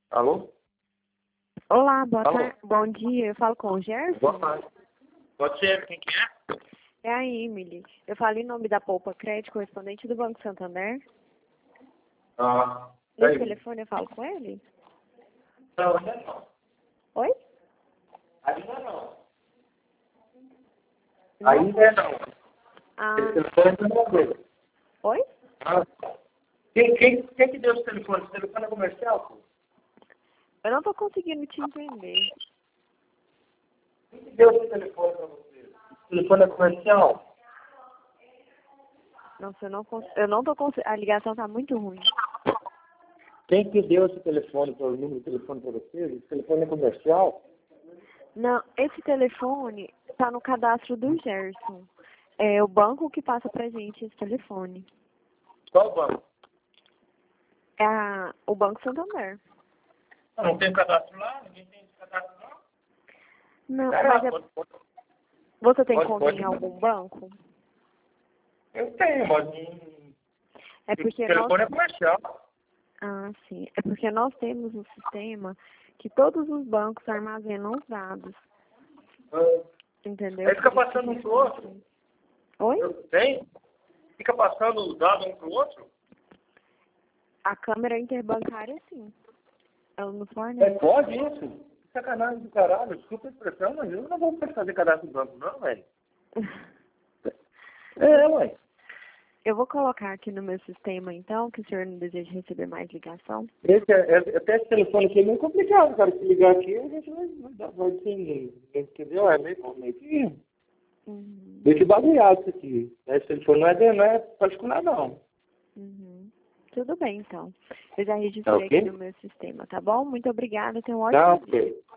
Alô? Olá, boa Alô? tarde. Bom dia, eu falo com o Gerson? Boa tarde. Pode ser, quem que é? É a Emily. Eu falo em nome da Poupa Crédito, correspondente do Banco Santander. Nesse Aí. telefone eu falo com ele? Não, ainda não. Oi? Ainda não. Não? Ainda não. Ah, Esse telefone ainda não veio. oi? Ah. Quem que deu esse telefone? Esse telefone é comercial, pô? Eu não tô conseguindo te entender. Quem que deu esse telefone pra você? Esse telefone é comercial? Nossa, eu não tô conseguindo. A ligação tá muito ruim. Quem que deu esse telefone para o número de telefone para você? Esse telefone é comercial? Não, esse telefone tá no cadastro do Gerson. É o banco que passa pra gente esse telefone. Qual banco? É o Banco Santander. Não tem cadastro lá? Ninguém tem esse cadastro lá? Não, mas você tem conta pode. em algum banco? Eu tenho, mas É o porque telefone é comercial. Ah, sim. É porque nós temos um sistema que todos os bancos armazenam os dados. Entendeu? Aí fica passando um pro outro. Oi? Tem? Fica passando o dado um pro outro? A câmera interbancária, sim. Ela nos fornece. Pode isso? Sacanagem do caralho. Desculpa a expressão, mas eu não vou fazer cadastro do banco, não, velho. Ué. Eu vou colocar aqui no meu sistema, então, que o senhor não deseja receber mais ligação. Até esse telefone aqui é meio complicado, cara. Se ligar aqui, a gente vai sem, entendeu? É meio que bagulhado isso aqui. Esse telefone não é particular, não. Tudo bem, então. Eu já Tá registrei ok? aqui no meu sistema, tá bom? Muito obrigada. Tenha um Tá ótimo dia. ok.